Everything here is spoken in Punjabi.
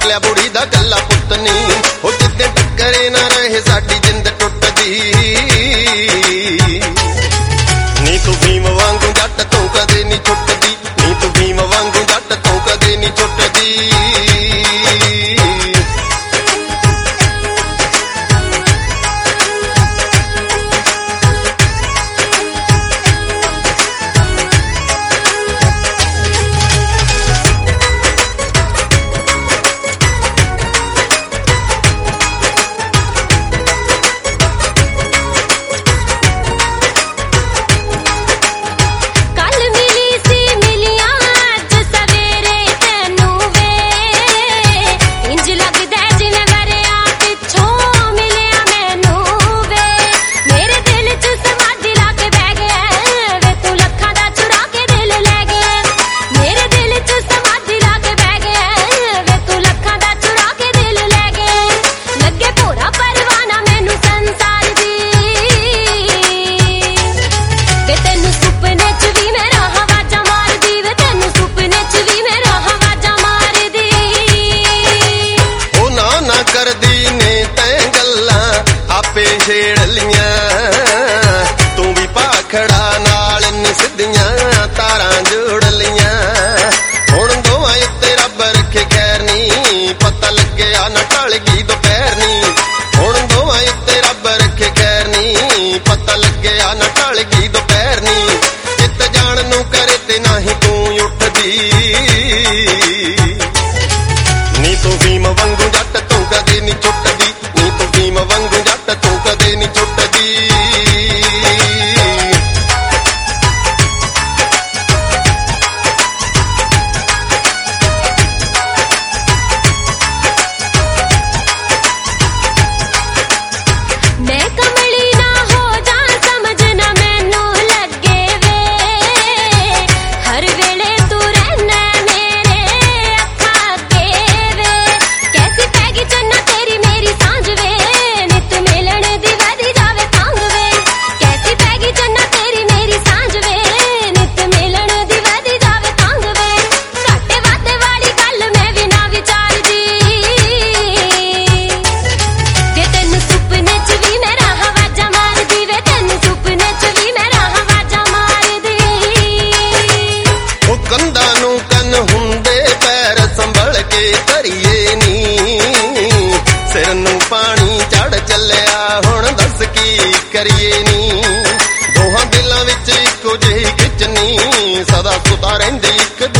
ਲਿਆ ਬੁੜੀ ਦਾ ਗੱਲਾ ਪੁੱਤ ਨੀ ਉਹ ਜਿੱਦੇ ਟੱਕਰੇ ਨਾ ਰਹੇ ਸਾਡੀ ਜਿੰਦ ਟੁੱਟਦੀ ਨੀ ਤੂੰ ਭੀਮ ਵਾਂਗੂ ਜੱਟ ਤੋਂ ਕਦੇ ਨੀ ਛੁੱਟਦੀ ਨੀ ਤੂੰ ਭੀਮ ਵਾਂਗੂ ਜੱਟ ਤੋਂ ਕਦੇ ਨੀ ਛੁੱਟਦੀ ਛੇੜ ਲੀਆਂ ਤੂੰ ਵੀ ਭਾਖੜਾ ਨਾਲ ਨੀ ਸਿੱਧੀਆਂ ਤਾਰਾਂ ਜੋੜ ਲੀਆਂ ਹੁਣ ਦੋਵਾਂ ਉੱਤੇ ਰੱਬ ਰੱਖੇ ਖੈਰ ਨੀ ਪਤਾ ਲੱਗਿਆ ਨਾ ਢਲ ਗਈ ਦੁਪਹਿਰ ਨੀ ਹੁਣ ਦੋਵਾਂ ਉੱਤੇ ਰੱਬ ਰੱਖੇ ਖੈਰ ਨੀ ਪਤਾ ਲੱਗਿਆ ਨਾ ਢਲ ਗਈ ਦੁਪਹਿਰ ਨੀ ਚਿੱਤ ਜਾਣ ਨੂੰ ਕਰੇ ਤੇ ਨਹੀਂ ਤੂੰ ਉੱਠਦੀ ਨੀ ਤੂੰ ਭੀਮ ਵਾਂਗੂ ਜੱਟ ਤੋਂ ਕਦੇ ਨੀ ਛੁੱਟਦੀ ਨੀ ਤੂੰ ਭੀਮ ਵਾਂਗੂ ਜੱਟ ਤੋਂ ਕਦੇ ਨੀ ਛੁੱਟਦੀ ਸਿਰ ਨੂੰ ਪਾਣੀ ਚੜ ਚੱਲਿਆ ਹੁਣ ਦੱਸ ਕੀ ਕਰੀਏ ਨੀ ਦੋਹਾਂ ਦਿਲਾਂ ਵਿੱਚ ਇੱਕੋ ਜਿਹੀ ਖਿੱਚਣੀ ਸਦਾ ਸੁਤਾ ਰਹਿੰਦੀ ਇੱਕ